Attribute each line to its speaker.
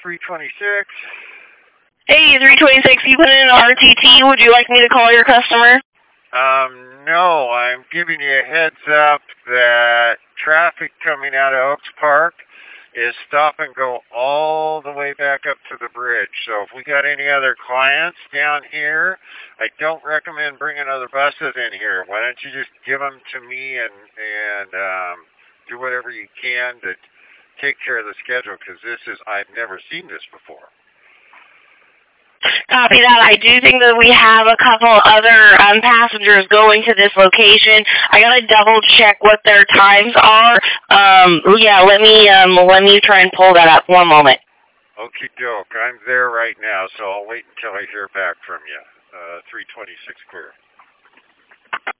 Speaker 1: 326.
Speaker 2: Hey, 326, you put in an RTT. Would you like me to call your customer?
Speaker 1: No, I'm giving you a heads up that traffic coming out of Oaks Park is stop and go all the way back up to the bridge. So if we got any other clients down here, I don't recommend bringing other buses in here. Why don't you just give them to me and do whatever you can to take care of the schedule, because I've never seen this before.
Speaker 2: Copy that. I do think that we have a couple other passengers going to this location. I gotta double check what their times are. Yeah, let me try and pull that up. One moment.
Speaker 1: Okie doke. I'm there right now, so I'll wait until I hear back from you. 326 clear.